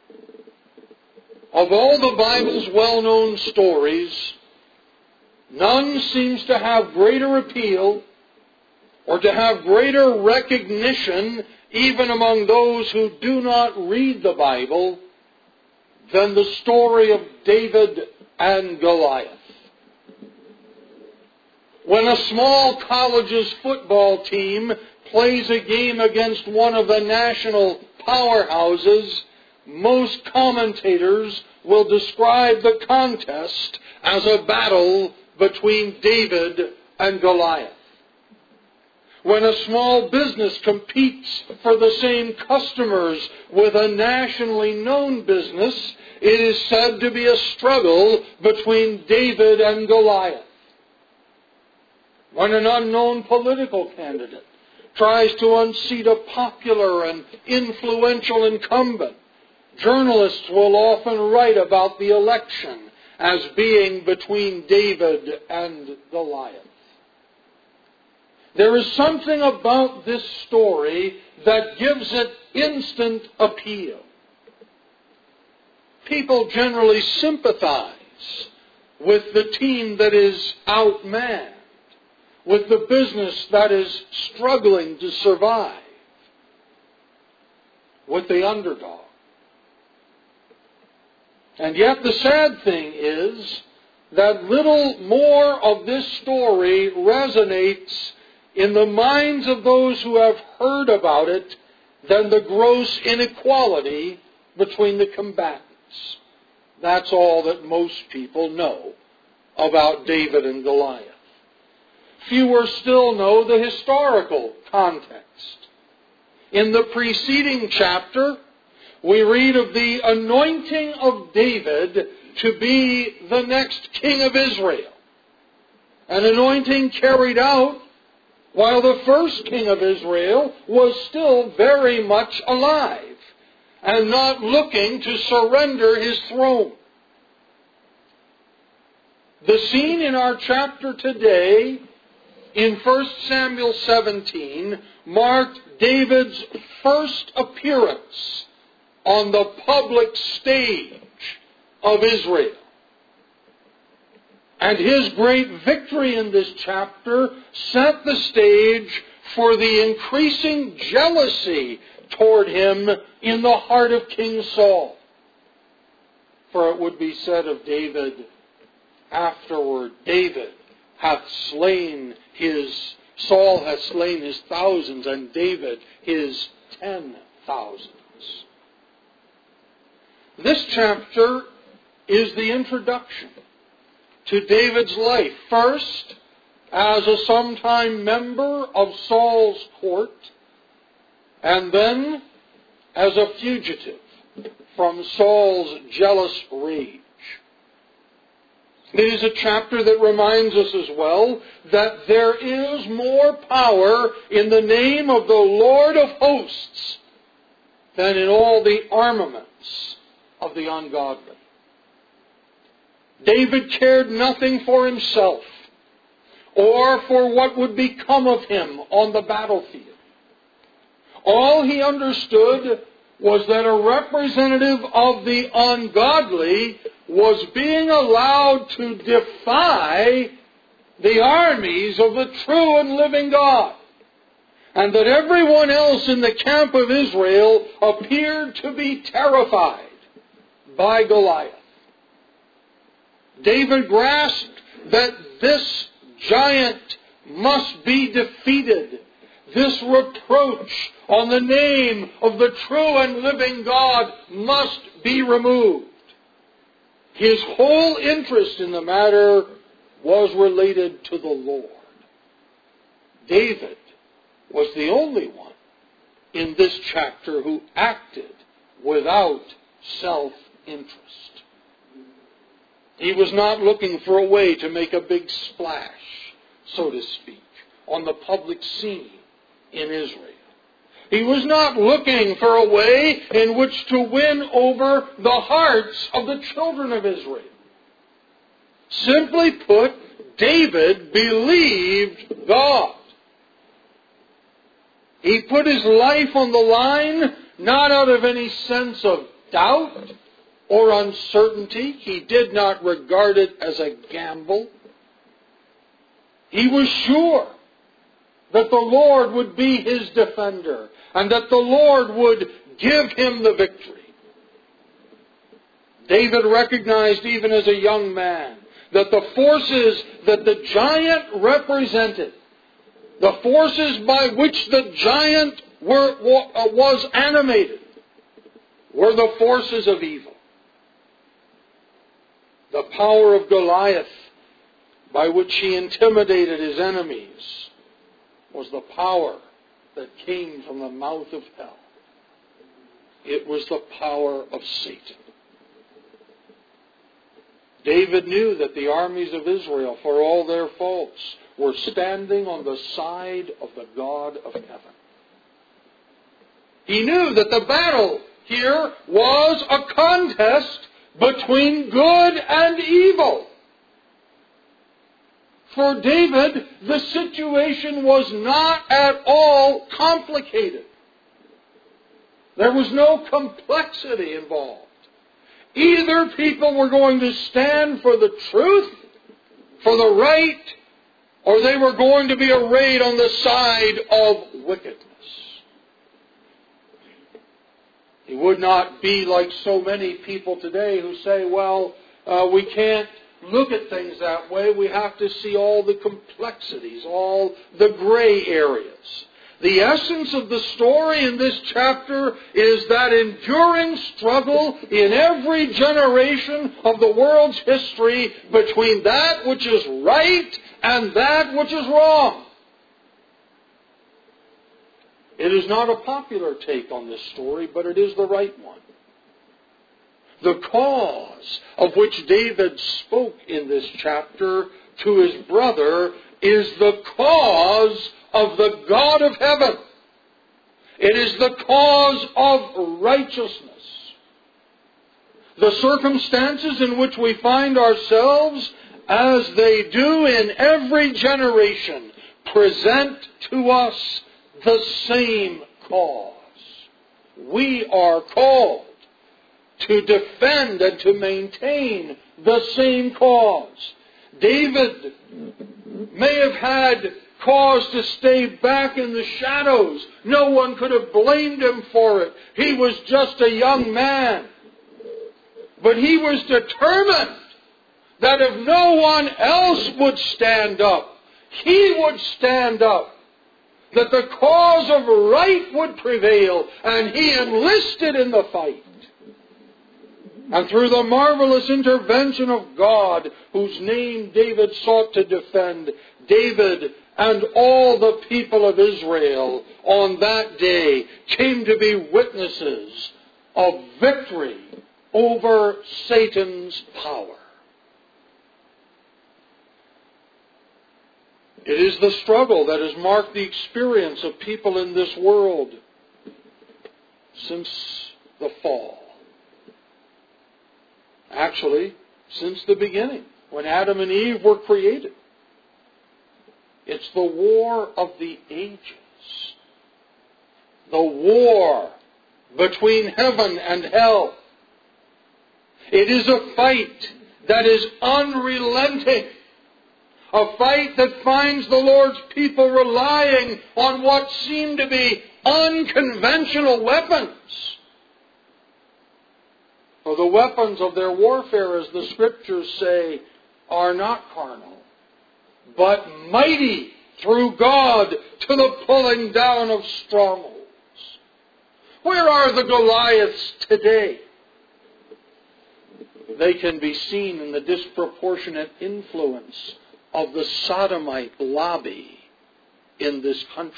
Of all the Bible's well-known stories, none seems to have greater appeal or to have greater recognition even among those who do not read the Bible than the story of David and Goliath. When a small college's football team plays a game against one of the national powerhouses, most commentators will describe the contest as a battle between David and Goliath. When a small business competes for the same customers with a nationally known business, it is said to be a struggle between David and Goliath. When an unknown political candidate tries to unseat a popular and influential incumbent, journalists will often write about the election as being between David and Goliath. There is something about this story that gives it instant appeal. People generally sympathize with the team that is outmanned, with the business that is struggling to survive, with the underdog. And yet the sad thing is that little more of this story resonates in the minds of those who have heard about it than the gross inequality between the combatants. That's all that most people know about David and Goliath. Fewer still know the historical context. In the preceding chapter, we read of the anointing of David to be the next king of Israel. An anointing carried out while the first king of Israel was still very much alive and not looking to surrender his throne. The scene in our chapter today in 1 Samuel 17 marked David's first appearance on the public stage of Israel. And his great victory in this chapter set the stage for the increasing jealousy toward him in the heart of King Saul. For it would be said of David afterward, Saul hath slain his thousands, and David his 10,000s. This chapter is the introduction to David's life. First, as a sometime member of Saul's court, and then as a fugitive from Saul's jealous rage. It is a chapter that reminds us as well that there is more power in the name of the Lord of hosts than in all the armaments of the ungodly. David cared nothing for himself or for what would become of him on the battlefield. All he understood was that a representative of the ungodly was being allowed to defy the armies of the true and living God, and that everyone else in the camp of Israel appeared to be terrified by Goliath. David grasped that this giant must be defeated. This reproach on the name of the true and living God must be removed. His whole interest in the matter was related to the Lord. David was the only one in this chapter who acted without self-interest. He was not looking for a way to make a big splash, so to speak, on the public scene in Israel. He was not looking for a way in which to win over the hearts of the children of Israel. Simply put, David believed God. He put his life on the line, not out of any sense of doubt or uncertainty. He did not regard it as a gamble. He was sure that the Lord would be his defender and that the Lord would give him the victory. David recognized even as a young man that the forces that the giant represented, the forces by which the giant was animated, were the forces of evil. The power of Goliath, by which he intimidated his enemies, was the power that came from the mouth of hell. It was the power of Satan. David knew that the armies of Israel, for all their faults, were standing on the side of the God of heaven. He knew that the battle here was a contest between good and evil. For David, the situation was not at all complicated. There was no complexity involved. Either people were going to stand for the truth, for the right, or they were going to be arrayed on the side of wickedness. He would not be like so many people today who say, well, we can't look at things that way. We have to see all the complexities, all the gray areas. The essence of the story in this chapter is that enduring struggle in every generation of the world's history between that which is right and that which is wrong. It is not a popular take on this story, but it is the right one. The cause of which David spoke in this chapter to his brother is the cause of the God of heaven. It is the cause of righteousness. The circumstances in which we find ourselves, as they do in every generation, present to us the same cause. We are called to defend and to maintain the same cause. David may have had cause to stay back in the shadows. No one could have blamed him for it. He was just a young man. But he was determined that if no one else would stand up, he would stand up. That the cause of right would prevail, and he enlisted in the fight. And through the marvelous intervention of God, whose name David sought to defend, David and all the people of Israel on that day came to be witnesses of victory over Satan's power. It is the struggle that has marked the experience of people in this world since the fall. Actually, since the beginning, when Adam and Eve were created. It's the war of the ages. The war between heaven and hell. It is a fight that is unrelenting. A fight that finds the Lord's people relying on what seem to be unconventional weapons. For the weapons of their warfare, as the Scriptures say, are not carnal, but mighty through God to the pulling down of strongholds. Where are the Goliaths today? They can be seen in the disproportionate influence of the sodomite lobby in this country.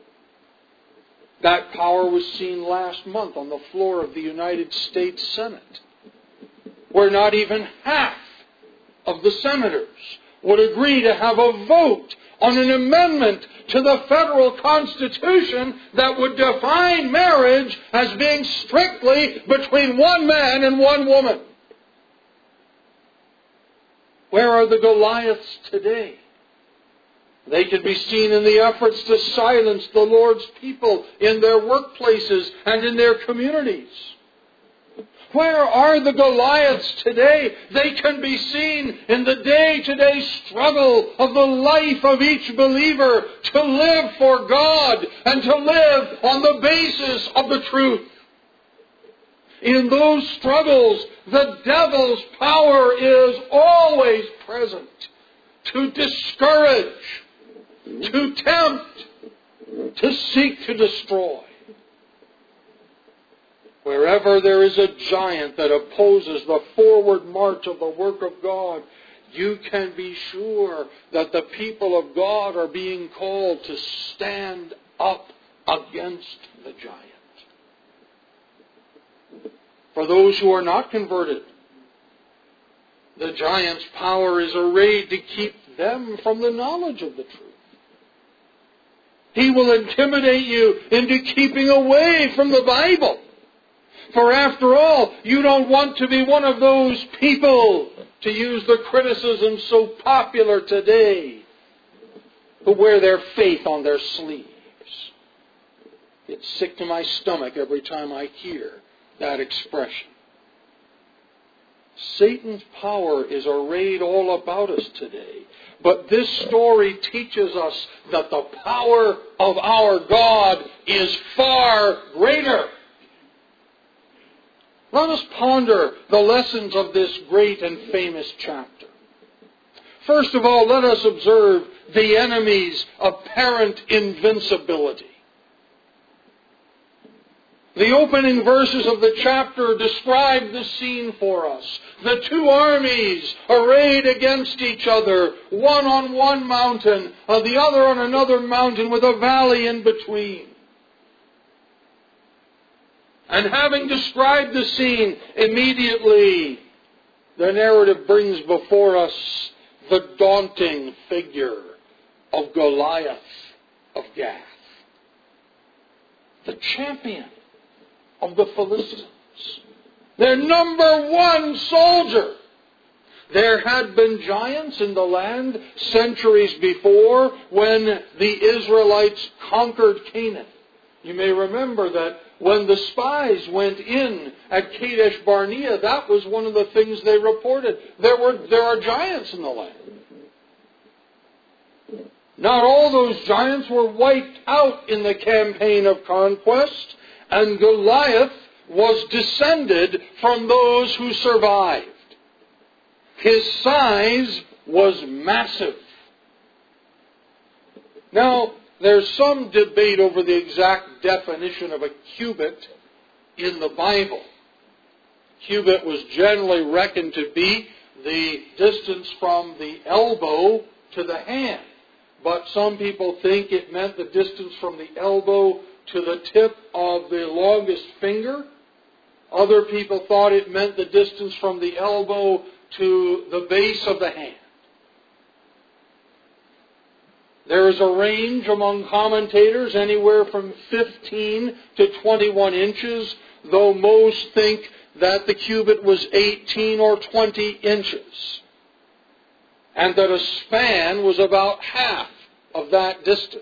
That power was seen last month on the floor of the United States Senate, where not even half of the senators would agree to have a vote on an amendment to the federal Constitution that would define marriage as being strictly between one man and one woman. Where are the Goliaths today? They can be seen in the efforts to silence the Lord's people in their workplaces and in their communities. Where are the Goliaths today? They can be seen in the day-to-day struggle of the life of each believer to live for God and to live on the basis of the truth. In those struggles, the devil's power is always present to discourage, to tempt, to seek to destroy. Wherever there is a giant that opposes the forward march of the work of God, you can be sure that the people of God are being called to stand up against the giant. For those who are not converted, the giant's power is arrayed to keep them from the knowledge of the truth. He will intimidate you into keeping away from the Bible. For after all, you don't want to be one of those people, to use the criticism so popular today, who wear their faith on their sleeves. It's sick to my stomach every time I hear that expression. Satan's power is arrayed all about us today. But this story teaches us that the power of our God is far greater. Let us ponder the lessons of this great and famous chapter. First of all, let us observe the enemy's apparent invincibility. The opening verses of the chapter describe the scene for us. The two armies arrayed against each other, one on one mountain, the other on another mountain with a valley in between. And having described the scene, immediately the narrative brings before us the daunting figure of Goliath of Gath, the champion of the Philistines, their number one soldier. There had been giants in the land centuries before when the Israelites conquered Canaan. You may remember that when the spies went in at Kadesh Barnea, that was one of the things they reported. There are giants in the land. Not all those giants were wiped out in the campaign of conquest, and Goliath was descended from those who survived. His size was massive. Now, there's some debate over the exact definition of a cubit in the Bible. Cubit was generally reckoned to be the distance from the elbow to the hand. But some people think it meant the distance from the elbow to the tip of the longest finger. Other people thought it meant the distance from the elbow to the base of the hand. There is a range among commentators anywhere from 15 to 21 inches, though most think that the cubit was 18 or 20 inches, and that a span was about half of that distance.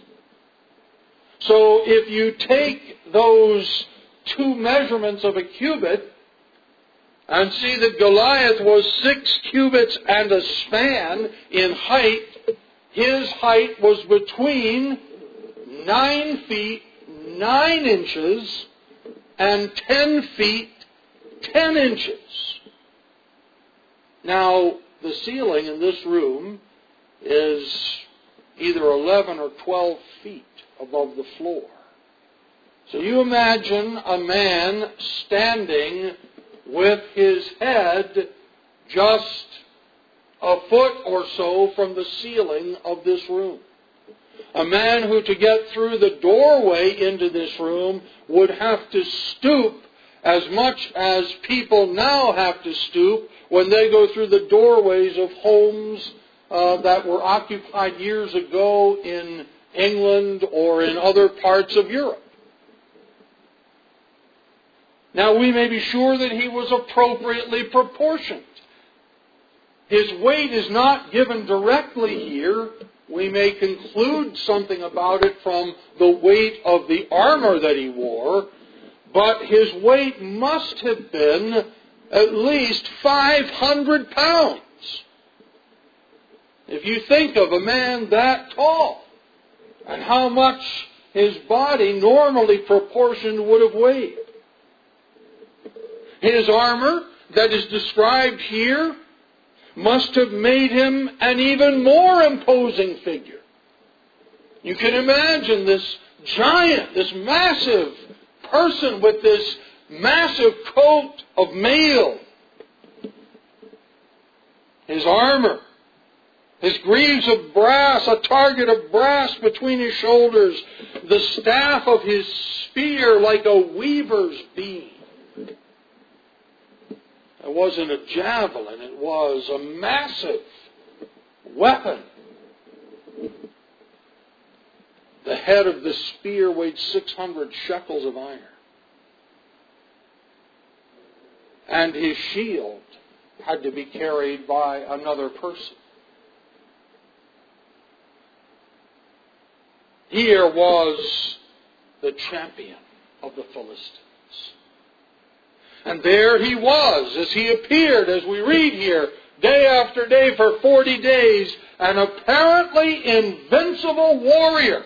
So if you take those two measurements of a cubit and see that Goliath was 6 cubits and a span in height, his height was between 9 feet 9 inches and 10 feet 10 inches. Now, the ceiling in this room is either 11 or 12 feet above the floor. So you imagine a man standing with his head just a foot or so from the ceiling of this room. A man who, to get through the doorway into this room, would have to stoop as much as people now have to stoop when they go through the doorways of homes that were occupied years ago in England or in other parts of Europe. Now, we may be sure that he was appropriately proportioned. His weight is not given directly here. We may conclude something about it from the weight of the armor that he wore, but his weight must have been at least 500 pounds. If you think of a man that tall and how much his body normally proportioned would have weighed. His armor that is described here must have made him an even more imposing figure. You can imagine this giant, this massive person with this massive coat of mail. His armor, his greaves of brass, a target of brass between his shoulders, the staff of his spear like a weaver's beam. It wasn't a javelin, it was a massive weapon. The head of the spear weighed 600 shekels of iron. And his shield had to be carried by another person. Here was the champion of the Philistines. And there he was, as he appeared, as we read here, day after day for 40 days, an apparently invincible warrior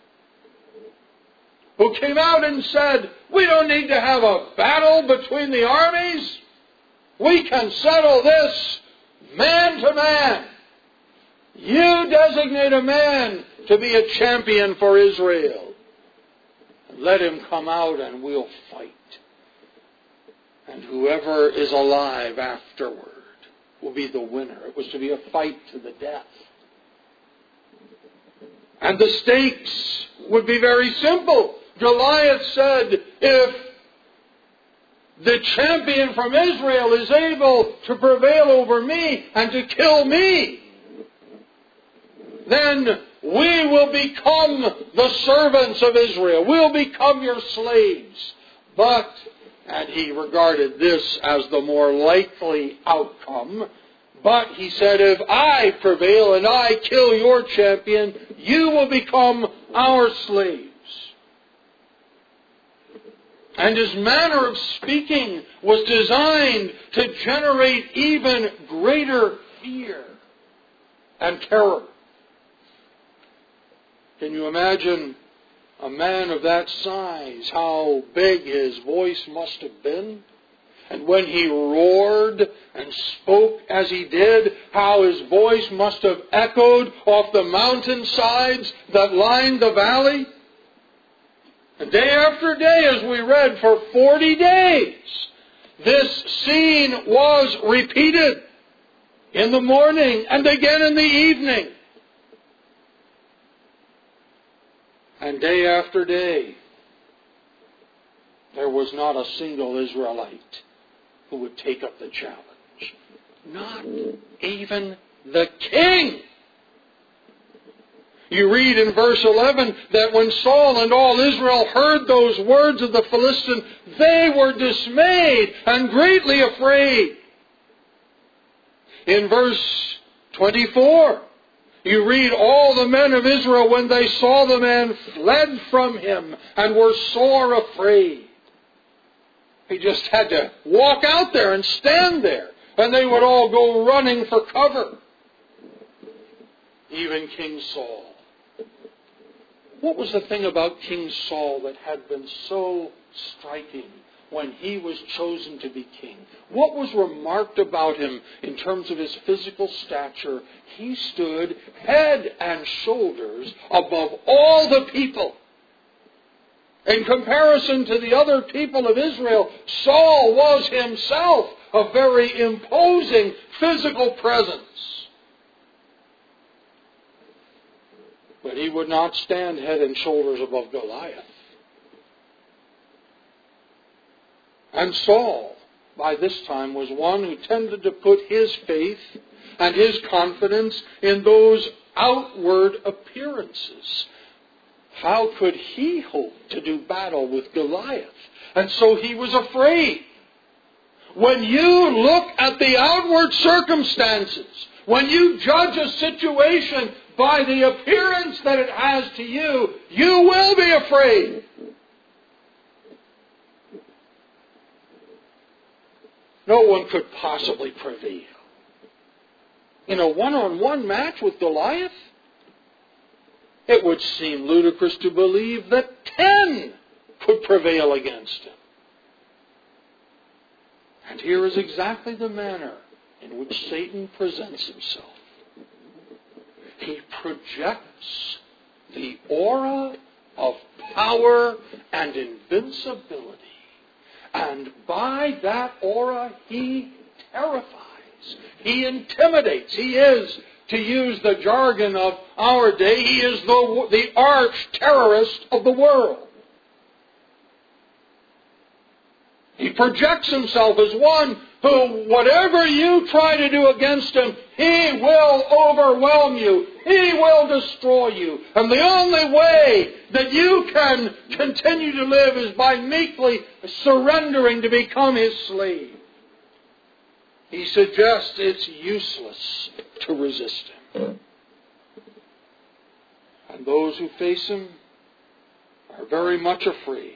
who came out and said, we don't need to have a battle between the armies. We can settle this man to man. You designate a man to be a champion for Israel. Let him come out and we'll fight. And whoever is alive afterward will be the winner. It was to be a fight to the death. And the stakes would be very simple. Goliath said, if the champion from Israel is able to prevail over me and to kill me, then we will become the servants of Israel. We'll become your slaves. But, and he regarded this as the more likely outcome, but he said, if I prevail and I kill your champion, you will become our slaves. And his manner of speaking was designed to generate even greater fear and terror. Can you imagine a man of that size, how big his voice must have been? And when he roared and spoke as he did, how his voice must have echoed off the mountainsides that lined the valley? And day after day, as we read, for 40 days, this scene was repeated in the morning and again in the evening. And day after day, there was not a single Israelite who would take up the challenge. Not even the king. You read in verse 11 that when Saul and all Israel heard those words of the Philistine, they were dismayed and greatly afraid. In verse 24, you read, all the men of Israel, when they saw the man, fled from him and were sore afraid. He just had to walk out there and stand there, and they would all go running for cover. Even King Saul. What was the thing about King Saul that had been so striking when he was chosen to be king? What was remarked about him in terms of his physical stature? He stood head and shoulders above all the people. In comparison to the other people of Israel, Saul was himself a very imposing physical presence. But he would not stand head and shoulders above Goliath. And Saul, by this time, was one who tended to put his faith and his confidence in those outward appearances. How could he hope to do battle with Goliath? And so he was afraid. When you look at the outward circumstances, when you judge a situation by the appearance that it has to you, you will be afraid. No one could possibly prevail. In a one-on-one match with Goliath, it would seem ludicrous to believe that 10 could prevail against him. And here is exactly the manner in which Satan presents himself. He projects the aura of power and invincibility. And by that aura, he terrifies. He intimidates. He is, to use the jargon of our day, he is the arch-terrorist of the world. He projects himself as one who, whatever you try to do against him, he will overwhelm you. He will destroy you. And the only way that you can continue to live is by meekly surrendering to become his slave. He suggests it's useless to resist him. And those who face him are very much afraid.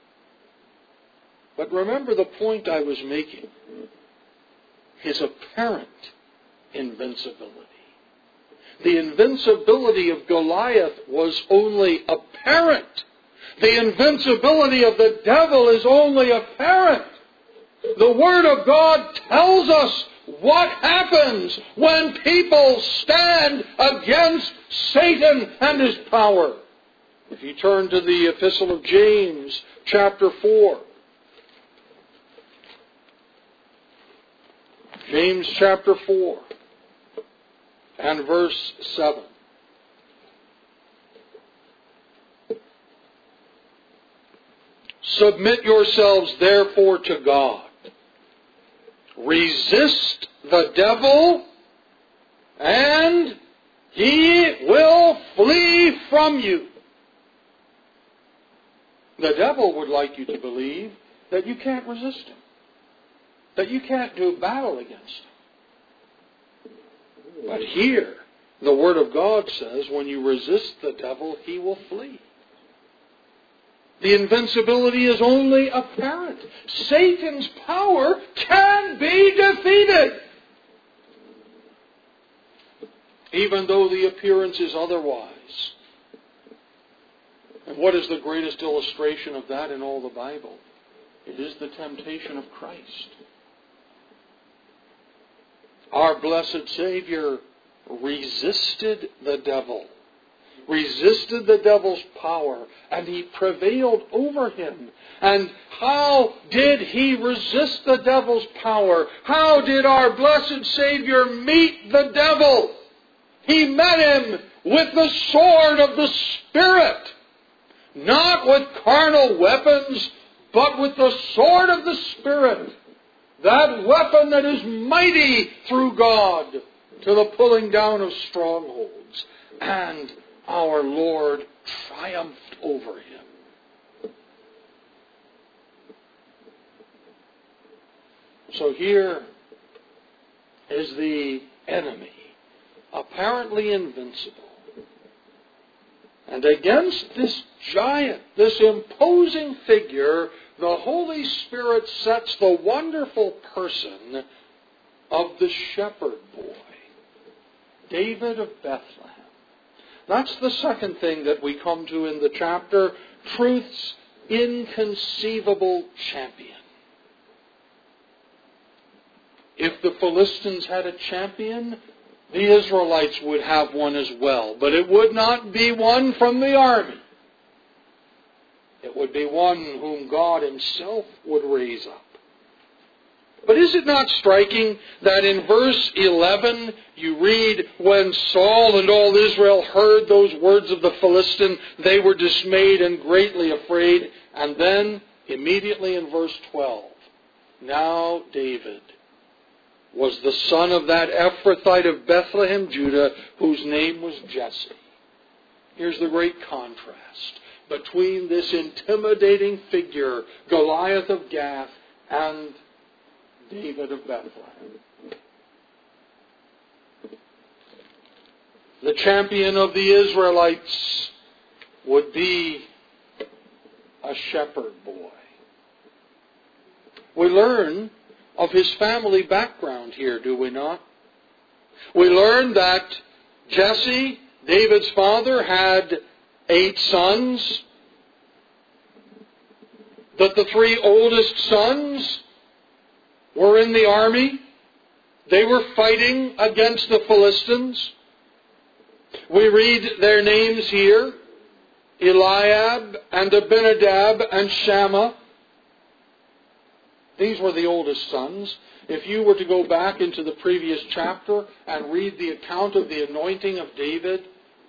But remember the point I was making. His apparent invincibility. The invincibility of Goliath was only apparent. The invincibility of the devil is only apparent. The Word of God tells us what happens when people stand against Satan and his power. If you turn to the Epistle of James, chapter 4. James chapter 4 and verse 7. Submit yourselves therefore to God. Resist the devil, and he will flee from you. The devil would like you to believe that you can't resist him, that you can't do battle against him. But here, the Word of God says, when you resist the devil, he will flee. The invincibility is only apparent. Satan's power can be defeated, even though the appearance is otherwise. And what is the greatest illustration of that in all the Bible? It is the temptation of Christ. Our blessed Savior resisted the devil, resisted the devil's power, and he prevailed over him. And how did he resist the devil's power? How did our blessed Savior meet the devil? He met him with the sword of the Spirit, not with carnal weapons, but with the sword of the Spirit. That weapon that is mighty through God to the pulling down of strongholds. And our Lord triumphed over him. So here is the enemy, apparently invincible. And against this giant, this imposing figure, the Holy Spirit sets the wonderful person of the shepherd boy, David of Bethlehem. That's the second thing that we come to in the chapter, truth's inconceivable champion. If the Philistines had a champion, the Israelites would have one as well. But it would not be one from the army. It would be one whom God himself would raise up. But is it not striking that in verse 11 you read, when Saul and all Israel heard those words of the Philistine, they were dismayed and greatly afraid. And then immediately in verse 12, now David was the son of that Ephrathite of Bethlehem, Judah, whose name was Jesse. Here's the great contrast between this intimidating figure, Goliath of Gath, and David of Bethlehem. The champion of the Israelites would be a shepherd boy. We learn of his family background here, do we not? We learn that Jesse, David's father, had 8 sons, that the 3 oldest sons were in the army. They were fighting against the Philistines. We read their names here, Eliab and Abinadab and Shammah. These were the oldest sons. If you were to go back into the previous chapter and read the account of the anointing of David,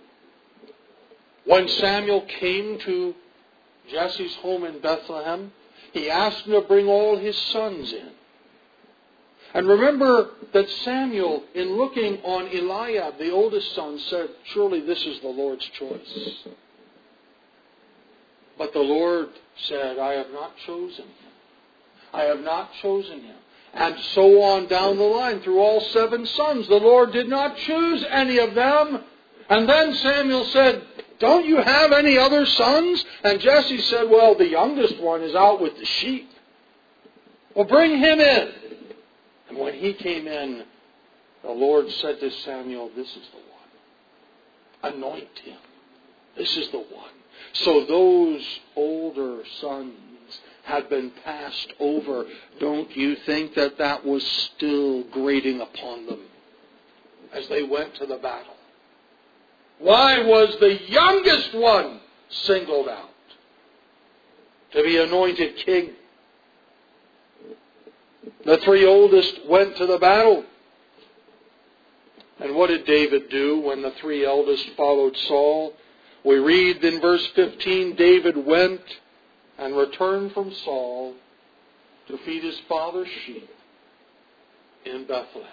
when Samuel came to Jesse's home in Bethlehem, he asked him to bring all his sons in. And remember that Samuel, in looking on Eliab, the oldest son, said, "Surely this is the Lord's choice." But the Lord said, "I have not chosen him. I have not chosen him." And so on down the line, through all 7 sons, the Lord did not choose any of them. And then Samuel said, "Don't you have any other sons?" And Jesse said, "Well, the youngest one is out with the sheep." "Well, bring him in." And when he came in, the Lord said to Samuel, "This is the one. Anoint him. This is the one." So those older sons had been passed over. Don't you think that that was still grating upon them as they went to the battle? Why was the youngest one singled out to be anointed king? The 3 oldest went to the battle. And what did David do when the 3 eldest followed Saul? We read in verse 15, David went and returned from Saul to feed his father's sheep in Bethlehem.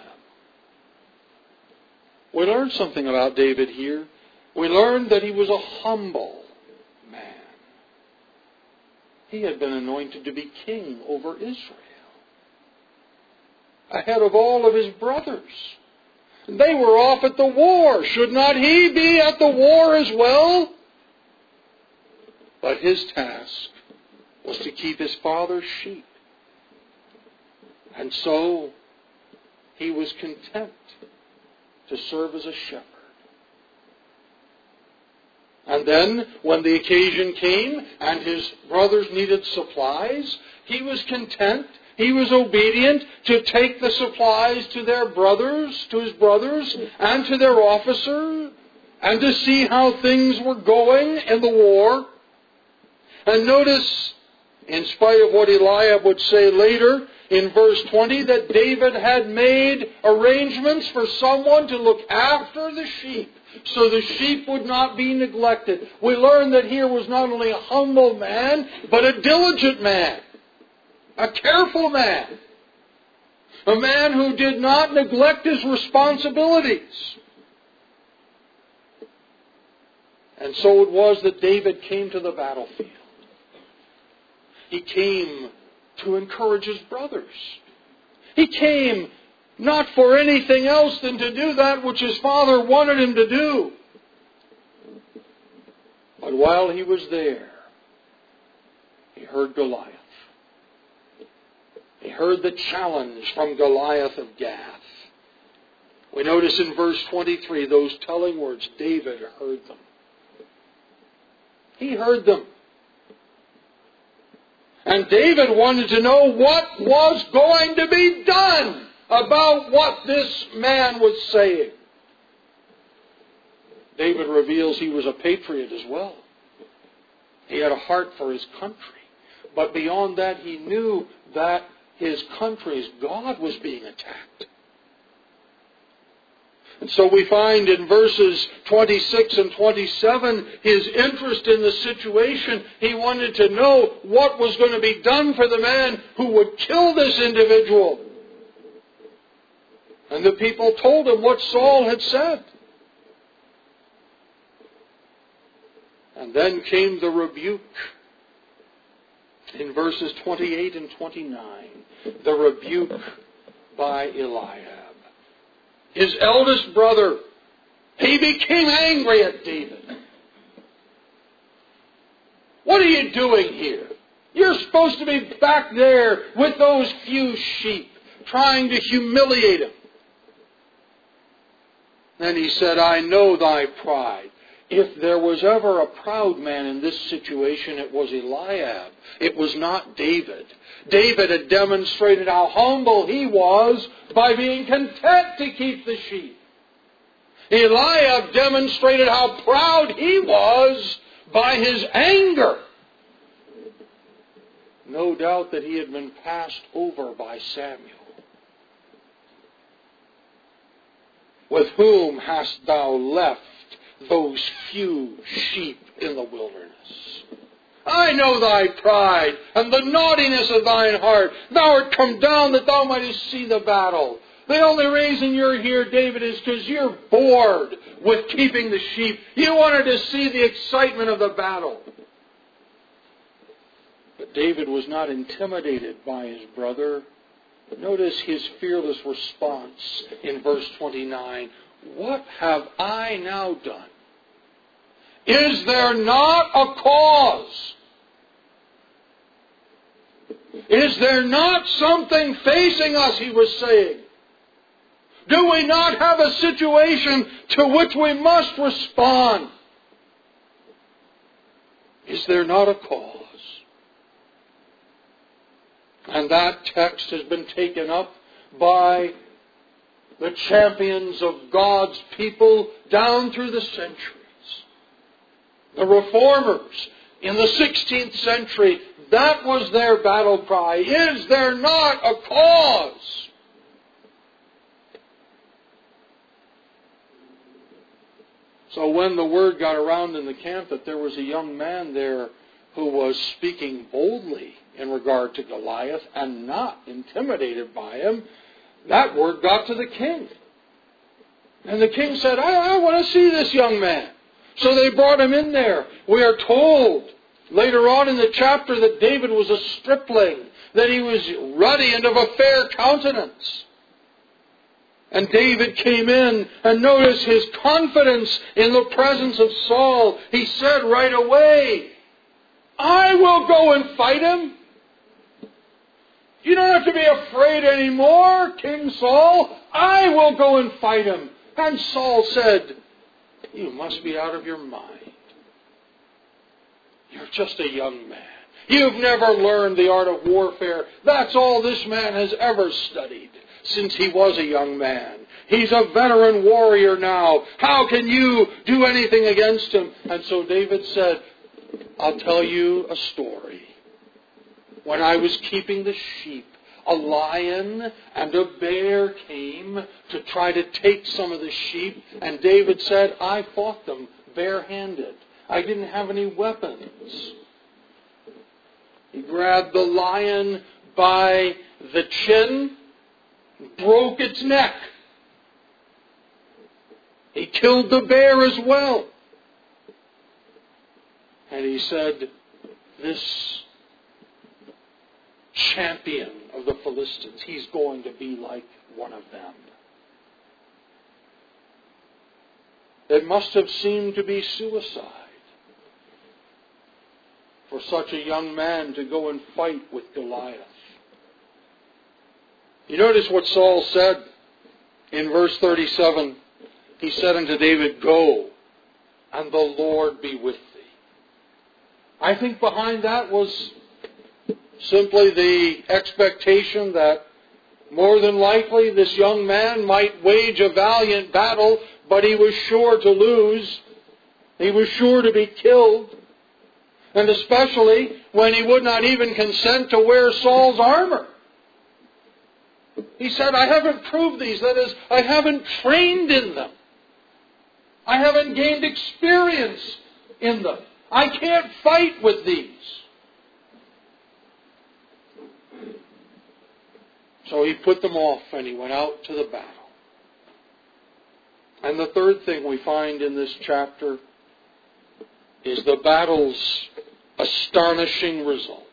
We learn something about David here. We learned that he was a humble man. He had been anointed to be king over Israel, ahead of all of his brothers. They were off at the war. Should not he be at the war as well? But his task was to keep his father's sheep. And so he was content to serve as a shepherd. And then, when the occasion came and his brothers needed supplies, he was content, he was obedient to take the supplies to their brothers, to his brothers, and to their officer, and to see how things were going in the war. And notice, in spite of what Eliab would say later, in verse 20, that David had made arrangements for someone to look after the sheep, so the sheep would not be neglected. We learn that here was not only a humble man, but a diligent man, a careful man, a man who did not neglect his responsibilities. And so it was that David came to the battlefield. He came to encourage his brothers. He came not for anything else than to do that which his father wanted him to do. But while he was there, he heard Goliath. He heard the challenge from Goliath of Gath. We notice in verse 23 those telling words, David heard them. He heard them. And David wanted to know what was going to be done about what this man was saying. David reveals he was a patriot as well. He had a heart for his country. But beyond that, he knew that his country's God was being attacked. And so we find in verses 26 and 27 his interest in the situation. He wanted to know what was going to be done for the man who would kill this individual. And the people told him what Saul had said. And then came the rebuke in verses 28 and 29. The rebuke by Eliab, his eldest brother. He became angry at David. What are you doing here? You're supposed to be back there with those few sheep, trying to humiliate him. Then he said, I know thy pride. If there was ever a proud man in this situation, it was Eliab. It was not David. David had demonstrated how humble he was by being content to keep the sheep. Eliab demonstrated how proud he was by his anger. No doubt that he had been passed over by Samuel. With whom hast thou left those few sheep in the wilderness? I know thy pride and the naughtiness of thine heart. Thou art come down that thou mightest see the battle. The only reason you're here, David, is because you're bored with keeping the sheep. You wanted to see the excitement of the battle. But David was not intimidated by his brother. Notice his fearless response in verse 29. What have I now done? Is there not a cause? Is there not something facing us, he was saying? Do we not have a situation to which we must respond? Is there not a cause? And that text has been taken up by the champions of God's people down through the centuries. The reformers in the 16th century, that was their battle cry. Is there not a cause? So when the word got around in the camp that there was a young man there who was speaking boldly in regard to Goliath and not intimidated by him, that word got to the king. And the king said, I want to see this young man. So they brought him in there. We are told later on in the chapter that David was a stripling, that he was ruddy and of a fair countenance. And David came in, and notice his confidence in the presence of Saul. He said right away, I will go and fight him. You don't have to be afraid anymore, King Saul. I will go and fight him. And Saul said, you must be out of your mind. You're just a young man. You've never learned the art of warfare. That's all this man has ever studied since he was a young man. He's a veteran warrior now. How can you do anything against him? And so David said, I'll tell you a story. When I was keeping the sheep, a lion and a bear came to try to take some of the sheep. And David said, I fought them barehanded. I didn't have any weapons. He grabbed the lion by the chin, broke its neck. He killed the bear as well. And he said, this champion of the Philistines, he's going to be like one of them. It must have seemed to be suicide for such a young man to go and fight with Goliath. You notice what Saul said in verse 37. He said unto David, go, and the Lord be with thee. I think behind that was simply the expectation that more than likely this young man might wage a valiant battle, but he was sure to lose. He was sure to be killed. And especially when he would not even consent to wear Saul's armor. He said, I haven't proved these. That is, I haven't trained in them. I haven't gained experience in them. I can't fight with these. So he put them off and he went out to the battle. And the third thing we find in this chapter is the battle's astonishing result.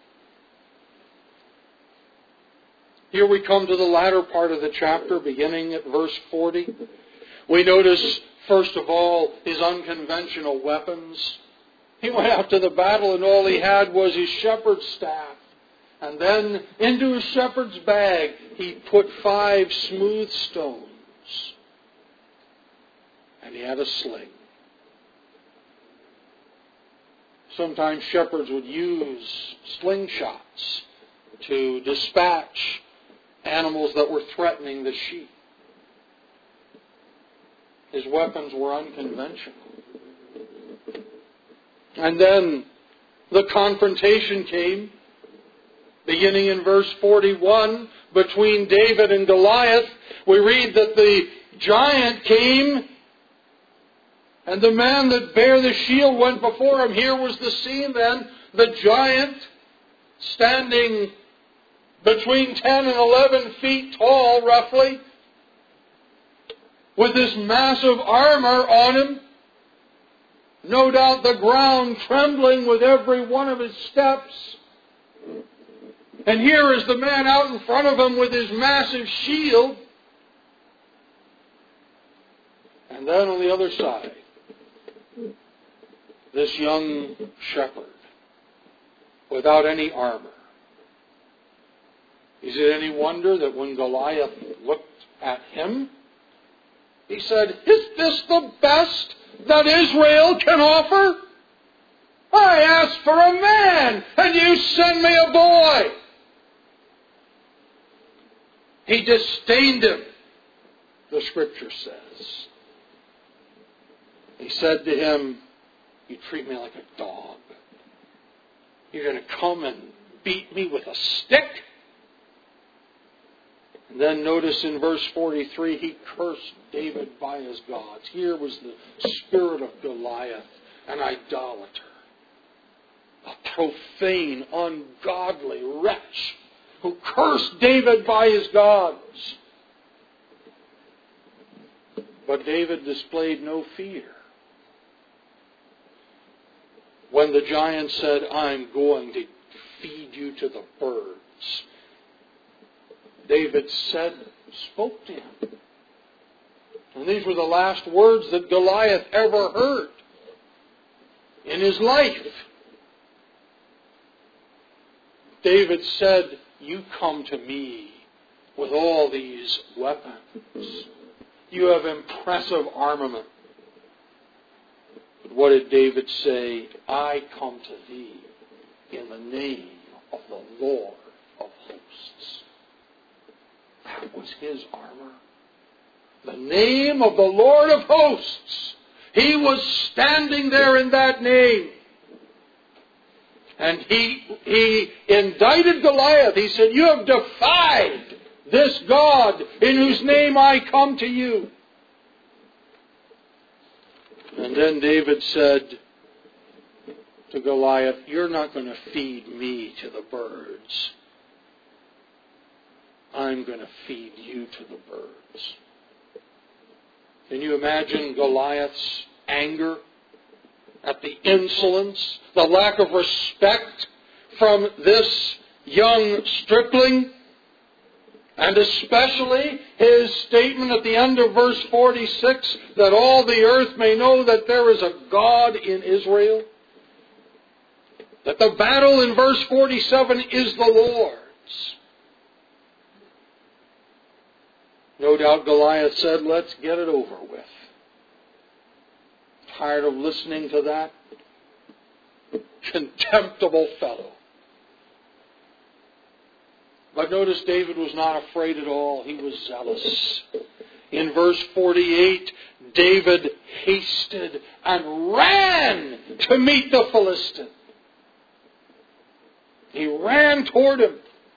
Here we come to the latter part of the chapter, beginning at verse 40. We notice, first of all, his unconventional weapons. He went out to the battle and all he had was his shepherd's staff. And then into his shepherd's bag he put 5 smooth stones. And he had a sling. Sometimes shepherds would use slingshots to dispatch animals that were threatening the sheep. His weapons were unconventional. And then the confrontation came, beginning in verse 41, between David and Goliath. We read that the giant came, and the man that bare the shield went before him. Here was the scene then. The giant, standing between 10 and 11 feet tall, roughly, with this massive armor on him. No doubt the ground trembling with every one of his steps. And here is the man out in front of him with his massive shield. And then on the other side, this young shepherd without any armor. Is it any wonder that when Goliath looked at him, he said, "Is this the best that Israel can offer? I asked for a man, and you send me a boy." He disdained him, the Scripture says. He said to him, "You treat me like a dog. You're going to come and beat me with a stick?" And then notice in verse 43, he cursed David by his gods. Here was the spirit of Goliath, an idolater, a profane, ungodly wretch who cursed David by his gods. But David displayed no fear. When the giant said, "I'm going to feed you to the birds," David spoke to him. And these were the last words that Goliath ever heard in his life. David said, "You come to me with all these weapons. You have impressive armament." But what did David say? "I come to thee in the name of the Lord of hosts." That was his armor. The name of the Lord of hosts. He was standing there in that name. And he indicted Goliath. He said, "You have defied this God in whose name I come to you." And then David said to Goliath, "You're not going to feed me to the birds. I'm going to feed you to the birds." Can you imagine Goliath's anger at the insolence, the lack of respect from this young stripling? And especially his statement at the end of verse 46, that all the earth may know that there is a God in Israel. That the battle in verse 47 is the Lord's. No doubt Goliath said, "Let's get it over with." Tired of listening to that contemptible fellow. But notice David was not afraid at all. He was zealous. In verse 48, David hasted and ran to meet the Philistine. He ran toward him.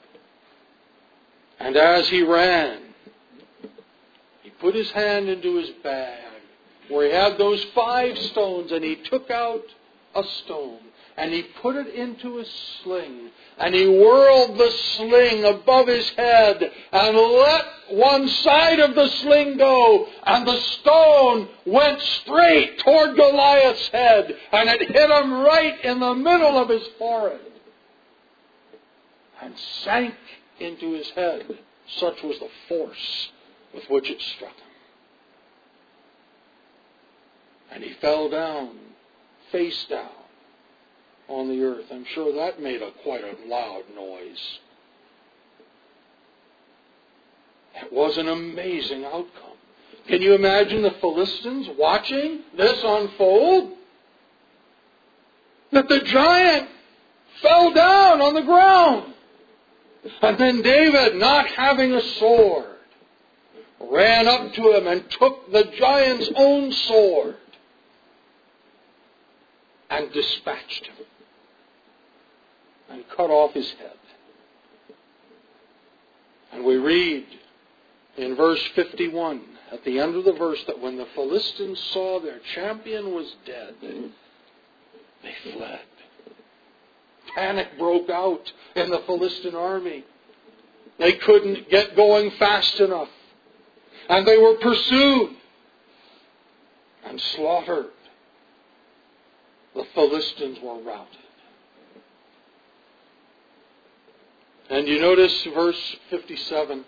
And as he ran, he put his hand into his bag where he had those 5 stones, and he took out a stone and he put it into his sling, and he whirled the sling above his head and let one side of the sling go, and the stone went straight toward Goliath's head, and it hit him right in the middle of his forehead and sank into his head. Such was the force with which it struck him. And he fell down, face down, on the earth. I'm sure that made quite a loud noise. It was an amazing outcome. Can you imagine the Philistines watching this unfold? That the giant fell down on the ground. And then David, not having a sword, ran up to him and took the giant's own sword and dispatched him and cut off his head. And we read in verse 51, at the end of the verse, that when the Philistines saw their champion was dead, they fled. Panic broke out in the Philistine army. They couldn't get going fast enough. And they were pursued and slaughtered. The Philistines were routed. And you notice verse 57.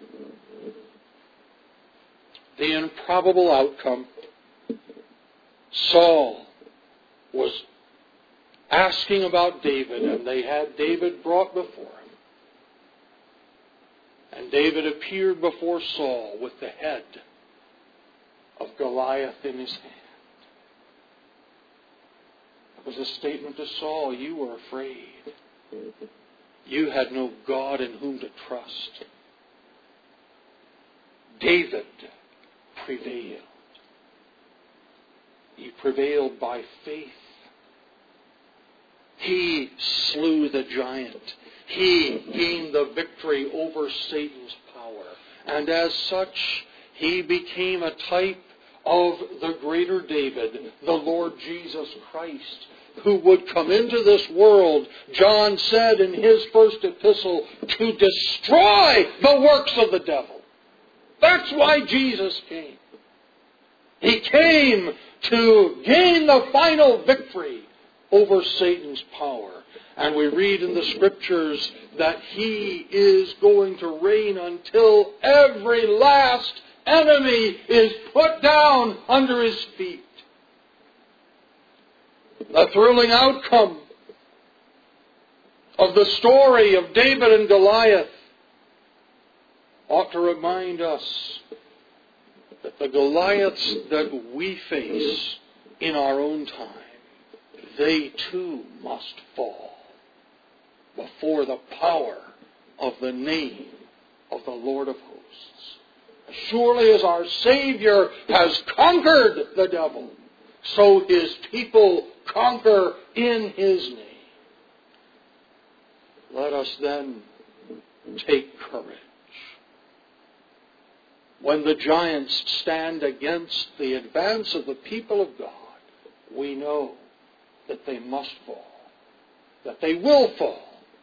The improbable outcome. Saul was asking about David, and they had David brought before him. And David appeared before Saul with the head of Goliath in his hand. It was a statement to Saul, you were afraid. You had no God in whom to trust. David prevailed. He prevailed by faith. He slew the giant. He gained the victory over Satan's power. And as such, he became a type of the greater David, the Lord Jesus Christ, who would come into this world, John said in his first epistle, to destroy the works of the devil. That's why Jesus came. He came to gain the final victory over Satan's power. And we read in the Scriptures that he is going to reign until every last enemy is put down under his feet. The thrilling outcome of the story of David and Goliath ought to remind us that the Goliaths that we face in our own time, they too must fall before the power of the name of the Lord of hosts. Surely as our Savior has conquered the devil, so his people conquer in his name. Let us then take courage. When the giants stand against the advance of the people of God, we know that they must fall, that they will fall.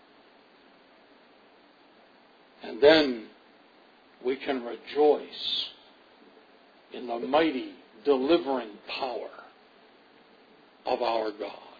And then we can rejoice in the mighty delivering power of our God.